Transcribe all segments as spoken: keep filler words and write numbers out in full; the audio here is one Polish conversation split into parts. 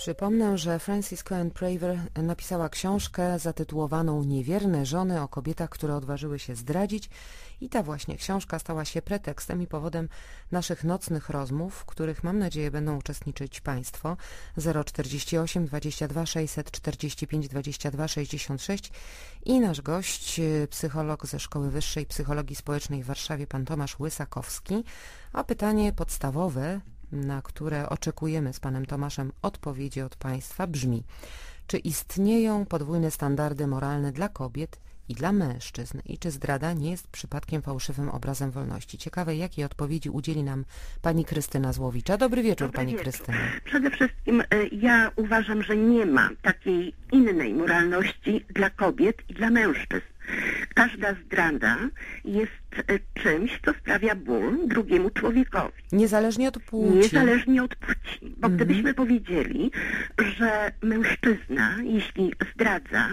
Przypomnę, że Frances Cohen-Praver napisała książkę zatytułowaną Niewierne żony o kobietach, które odważyły się zdradzić i ta właśnie książka stała się pretekstem i powodem naszych nocnych rozmów, w których mam nadzieję będą uczestniczyć Państwo. zero czterdzieści osiem dwadzieścia dwa sześćset czterdzieści pięć dwadzieścia dwa sześćdziesiąt sześć i nasz gość, psycholog ze Szkoły Wyższej Psychologii Społecznej w Warszawie, pan Tomasz Łysakowski. A pytanie podstawowe, na które oczekujemy z panem Tomaszem odpowiedzi od Państwa, brzmi: czy istnieją podwójne standardy moralne dla kobiet i dla mężczyzn? I czy zdrada nie jest przypadkiem fałszywym obrazem wolności? Ciekawe, jakiej odpowiedzi udzieli nam pani Krystyna Złowicza. Dobry wieczór, Dobry pani wieczór. Krystyna. Przede wszystkim ja uważam, że nie ma takiej innej moralności dla kobiet i dla mężczyzn. Każda zdrada jest czymś, co sprawia ból drugiemu człowiekowi. Niezależnie od płci. Niezależnie od płci. Bo Mhm. gdybyśmy powiedzieli, że mężczyzna, jeśli zdradza,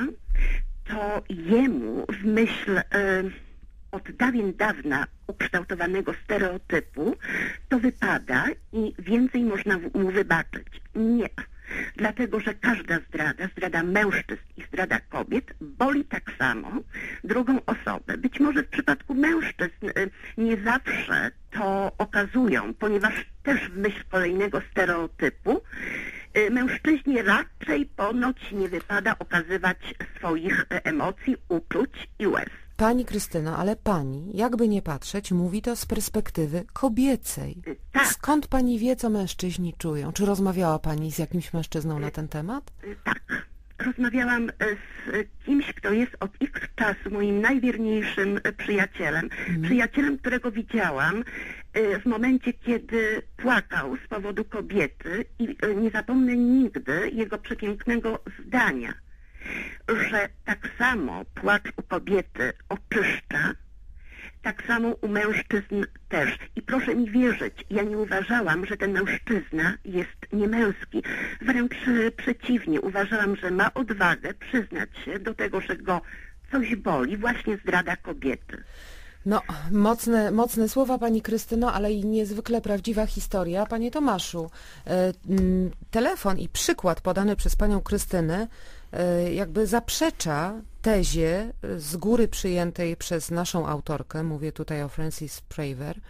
to jemu w myśl y, od dawien dawna ukształtowanego stereotypu to wypada i więcej można mu wybaczyć. Nie. Dlatego, że każda zdrada, zdrada mężczyzn i zdrada kobiet boli tak samo drugą osobę. Być może w przypadku mężczyzn y, nie zawsze to okazują, ponieważ też w myśl kolejnego stereotypu y, mężczyźnie raczej ponoć nie wypada okazywać swoich y, emocji, uczuć i łez. Pani Krystyno, ale pani, jakby nie patrzeć, mówi to z perspektywy kobiecej. Y, tak. Skąd pani wie, co mężczyźni czują? Czy rozmawiała pani z jakimś mężczyzną na ten temat? Y, tak. Rozmawiałam y, z kimś, kto jest od X czasu moim najwierniejszym y, przyjacielem. Mhm. Przyjacielem, którego widziałam y, w momencie, kiedy płakał z powodu kobiety i y, nie zapomnę nigdy jego przepięknego zdania, że tak samo płacz u kobiety oczyszcza, tak samo u mężczyzn też. I proszę mi wierzyć, ja nie uważałam, że ten mężczyzna jest niemęski. Wręcz przeciwnie, uważałam, że ma odwagę przyznać się do tego, że go coś boli, właśnie zdrada kobiety. No, mocne, mocne słowa pani Krystyno, ale i niezwykle prawdziwa historia. Panie Tomaszu, e, m, telefon i przykład podany przez panią Krystynę e, jakby zaprzecza tezie z góry przyjętej przez naszą autorkę, mówię tutaj o Frances Praver,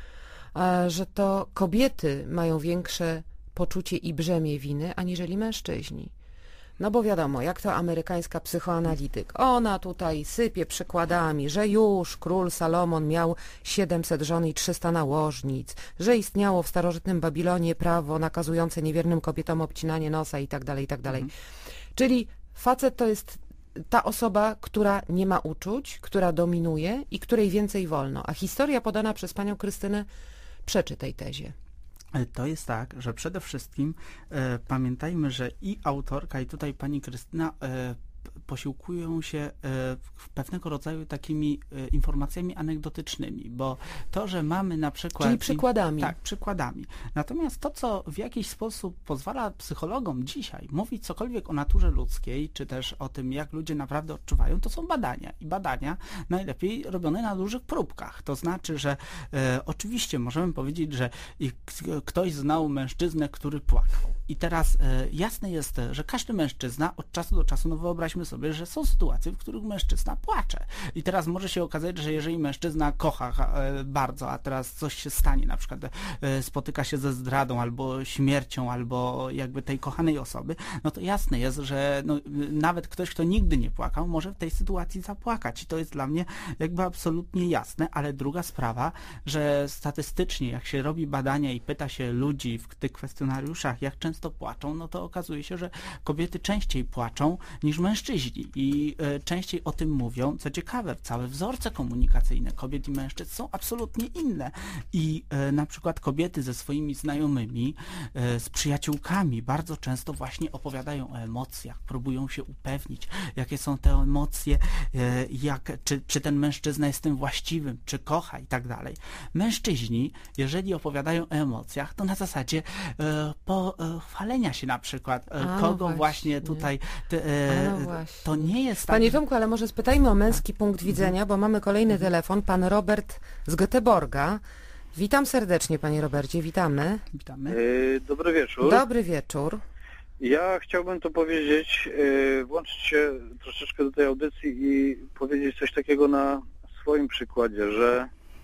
e, że to kobiety mają większe poczucie i brzemię winy, aniżeli mężczyźni. No bo wiadomo, jak to amerykańska psychoanalityk. Ona tutaj sypie przykładami, że już król Salomon miał siedemset żon i trzysta nałożnic, że istniało w starożytnym Babilonie prawo nakazujące niewiernym kobietom obcinanie nosa i tak dalej, i tak dalej. Czyli facet to jest ta osoba, która nie ma uczuć, która dominuje i której więcej wolno. A historia podana przez panią Krystynę przeczy tej tezie. To jest tak, że przede wszystkim e, pamiętajmy, że i autorka, i tutaj pani Krystyna e, posiłkują się e, w pewnego rodzaju takimi e, informacjami anegdotycznymi, bo to, że mamy na przykład... Czyli przykładami. Tak, przykładami. Natomiast to, co w jakiś sposób pozwala psychologom dzisiaj mówić cokolwiek o naturze ludzkiej, czy też o tym, jak ludzie naprawdę odczuwają, to są badania. I badania najlepiej robione na dużych próbkach. To znaczy, że e, oczywiście możemy powiedzieć, że i, ktoś znał mężczyznę, który płakał. I teraz e, jasne jest, że każdy mężczyzna od czasu do czasu, no wyobraźmy sobie, że są sytuacje, w których mężczyzna płacze. I teraz może się okazać, że jeżeli mężczyzna kocha e, bardzo, a teraz coś się stanie, na przykład e, spotyka się ze zdradą, albo śmiercią, albo jakby tej kochanej osoby, no to jasne jest, że no, nawet ktoś, kto nigdy nie płakał, może w tej sytuacji zapłakać. I to jest dla mnie jakby absolutnie jasne, ale druga sprawa, że statystycznie, jak się robi badania i pyta się ludzi w tych kwestionariuszach, jak często płaczą, no to okazuje się, że kobiety częściej płaczą niż mężczyźni i e, częściej o tym mówią. Co ciekawe, całe wzorce komunikacyjne kobiet i mężczyzn są absolutnie inne i e, na przykład kobiety ze swoimi znajomymi, e, z przyjaciółkami bardzo często właśnie opowiadają o emocjach, próbują się upewnić, jakie są te emocje, e, jak, czy, czy ten mężczyzna jest tym właściwym, czy kocha i tak dalej. Mężczyźni, jeżeli opowiadają o emocjach, to na zasadzie e, pochwalenia się na przykład, e, A, kogo no właśnie tutaj te, e, A, no właśnie. to nie jest tak... Panie Tomku, ale może spytajmy o męski punkt widzenia, bo mamy kolejny telefon. Pan Robert z Göteborga. Witam serdecznie, panie Robercie, witamy. Witamy. Yy, dobry wieczór. Dobry wieczór. Ja chciałbym to powiedzieć, yy, włączyć się troszeczkę do tej audycji i powiedzieć coś takiego na swoim przykładzie, że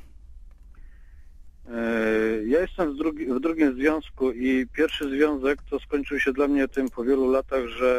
yy, ja jestem w, drugi, w drugim związku i pierwszy związek to skończył się dla mnie tym po wielu latach, że,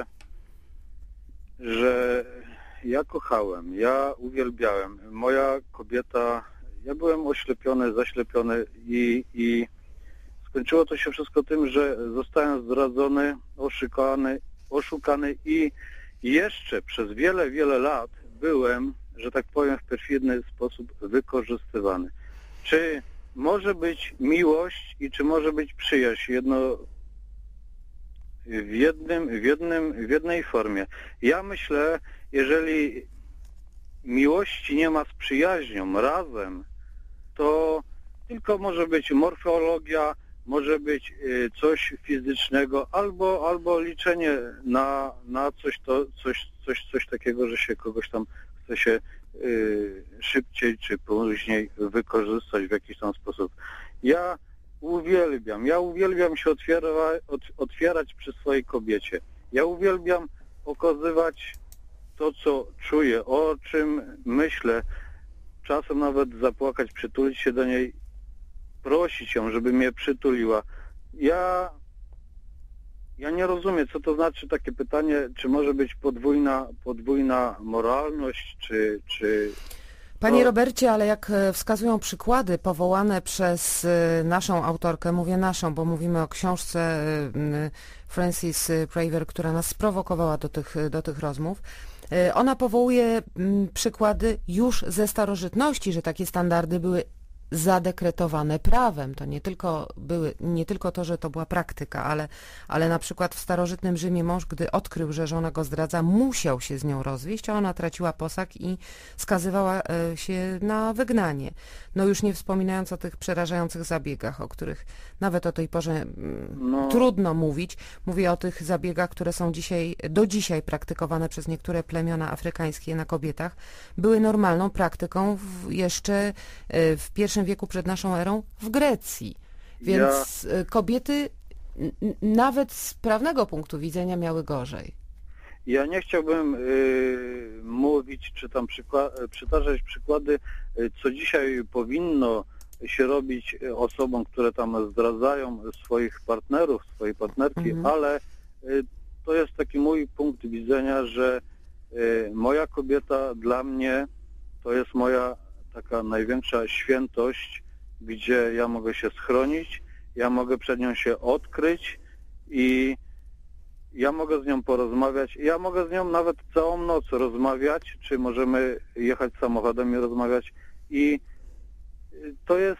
że ja kochałem, ja uwielbiałem. Moja kobieta, ja byłem oślepiony, zaślepiony i, i skończyło to się wszystko tym, że zostałem zdradzony, oszukany, oszukany i jeszcze przez wiele, wiele lat byłem, że tak powiem, w perfidny sposób wykorzystywany. Czy może być miłość i czy może być przyjaźń jedno w jednym, w jednym, w jednej formie? Ja myślę, jeżeli miłości nie ma z przyjaźnią razem, to tylko może być morfologia, może być coś fizycznego, albo, albo liczenie na, na coś, to, coś, coś, coś takiego, że się kogoś tam chce się y, szybciej czy później wykorzystać w jakiś tam sposób. Ja uwielbiam, ja uwielbiam się otwiera, ot, otwierać przy swojej kobiecie. Ja uwielbiam okazywać to, co czuję, o czym myślę, czasem nawet zapłakać, przytulić się do niej, prosić ją, żeby mnie przytuliła. Ja, ja nie rozumiem, co to znaczy takie pytanie, czy może być podwójna, podwójna moralność, czy... czy Panie Robercie, ale jak wskazują przykłady powołane przez naszą autorkę, mówię naszą, bo mówimy o książce Francis Praver, która nas sprowokowała do tych, do tych rozmów, ona powołuje przykłady już ze starożytności, że takie standardy były zadekretowane prawem. To nie tylko były, nie tylko to, że to była praktyka, ale, ale na przykład w starożytnym Rzymie mąż, gdy odkrył, że żona go zdradza, musiał się z nią rozwieść, a ona traciła posag i skazywała się na wygnanie. No już nie wspominając o tych przerażających zabiegach, o których nawet o tej porze no. trudno mówić. Mówię o tych zabiegach, które są dzisiaj, do dzisiaj praktykowane przez niektóre plemiona afrykańskie na kobietach. Były normalną praktyką w, jeszcze w pierwszym wieku przed naszą erą w Grecji. Więc ja, kobiety nawet z prawnego punktu widzenia miały gorzej. Ja nie chciałbym y, mówić, czy tam przykła- przytaczać przykłady, y, co dzisiaj powinno się robić osobom, które tam zdradzają swoich partnerów, swojej partnerki, mhm. ale y, to jest taki mój punkt widzenia, że y, moja kobieta dla mnie to jest moja taka największa świętość, gdzie ja mogę się schronić, ja mogę przed nią się odkryć i ja mogę z nią porozmawiać. Ja mogę z nią nawet całą noc rozmawiać, czy możemy jechać samochodem i rozmawiać i to jest,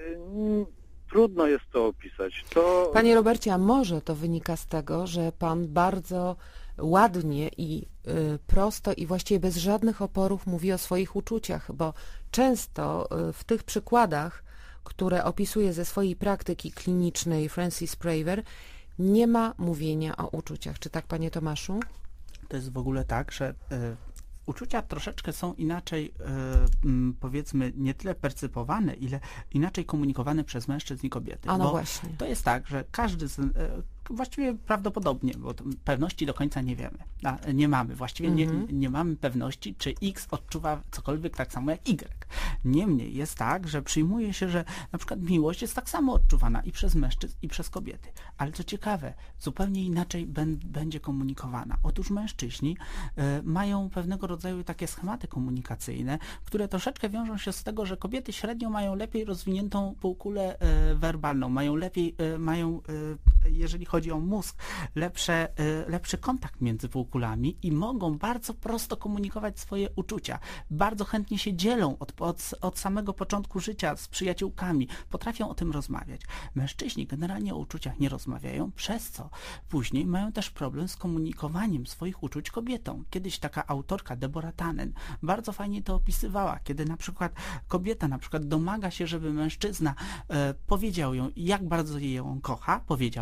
trudno jest to opisać. To... Panie Robercie, a może to wynika z tego, że pan bardzo ładnie i y, prosto i właściwie bez żadnych oporów mówi o swoich uczuciach, bo często y, w tych przykładach, które opisuje ze swojej praktyki klinicznej Francis Praver, nie ma mówienia o uczuciach. Czy tak, panie Tomaszu? To jest w ogóle tak, że y, uczucia troszeczkę są inaczej, y, y, powiedzmy, nie tyle percypowane, ile inaczej komunikowane przez mężczyzn i kobiety. A no bo właśnie. To jest tak, że każdy z... Y, Właściwie prawdopodobnie, bo pewności do końca nie wiemy, a nie mamy. Właściwie mm-hmm. nie, nie mamy pewności, czy X odczuwa cokolwiek tak samo jak Y. Niemniej jest tak, że przyjmuje się, że na przykład miłość jest tak samo odczuwana i przez mężczyzn, i przez kobiety. Ale co ciekawe, zupełnie inaczej ben, będzie komunikowana. Otóż mężczyźni y, mają pewnego rodzaju takie schematy komunikacyjne, które troszeczkę wiążą się z tego, że kobiety średnio mają lepiej rozwiniętą półkulę y, werbalną, mają lepiej, y, mają, y, jeżeli chodzi chodzi o mózg, lepsze, lepszy kontakt między półkulami i mogą bardzo prosto komunikować swoje uczucia. Bardzo chętnie się dzielą od, od, od samego początku życia z przyjaciółkami. Potrafią o tym rozmawiać. Mężczyźni generalnie o uczuciach nie rozmawiają, przez co później mają też problem z komunikowaniem swoich uczuć kobietom. Kiedyś taka autorka, Deborah Tannen, bardzo fajnie to opisywała, kiedy na przykład kobieta na przykład domaga się, żeby mężczyzna e, powiedział ją, jak bardzo jej ją kocha, powiedział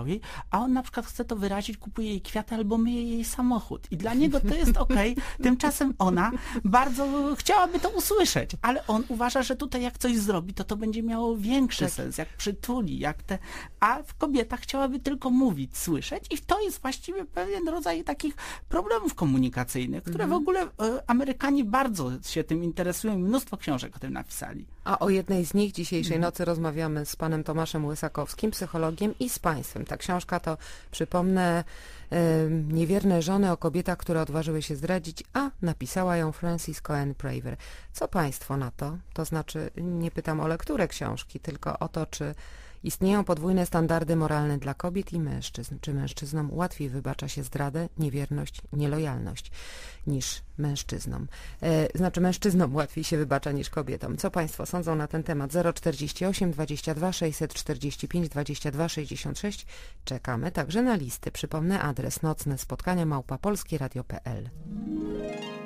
mężowi, a on na przykład chce to wyrazić, kupuje jej kwiaty albo myje jej samochód. I dla niego to jest okej. Tymczasem ona bardzo chciałaby to usłyszeć, ale on uważa, że tutaj jak coś zrobi, to to będzie miało większy Tak. sens, jak przytuli, jak te... A kobieta chciałaby tylko mówić, słyszeć i to jest właściwie pewien rodzaj takich problemów komunikacyjnych, które w ogóle e, Amerykanie bardzo się tym interesują i mnóstwo książek o tym napisali. A o jednej z nich dzisiejszej nocy rozmawiamy z panem Tomaszem Łysakowskim, psychologiem, i z państwem. Ta książka to, przypomnę, y, Niewierne żony o kobietach, które odważyły się zdradzić, a napisała ją Frances Cohen Praver. Co państwo na to? To znaczy, nie pytam o lekturę książki, tylko o to, czy istnieją podwójne standardy moralne dla kobiet i mężczyzn. Czy mężczyznom łatwiej wybacza się zdradę, niewierność, nielojalność niż mężczyznom? E, znaczy mężczyznom łatwiej się wybacza niż kobietom. Co państwo sądzą na ten temat? zero czterdzieści osiem dwadzieścia dwa sześćset czterdzieści pięć dwadzieścia dwa sześćdziesiąt sześć. Czekamy także na listy. Przypomnę adres: nocne spotkania małpa polskieradio kropka p l.